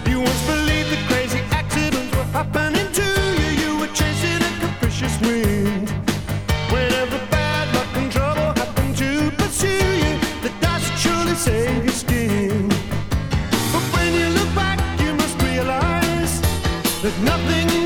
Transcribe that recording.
You once believed that crazy accidents were happening to you. You were chasing a capricious wind. Whenever bad luck and trouble happen to pursue you, the dice would surely save your skin. But when you look back, you must realize that nothing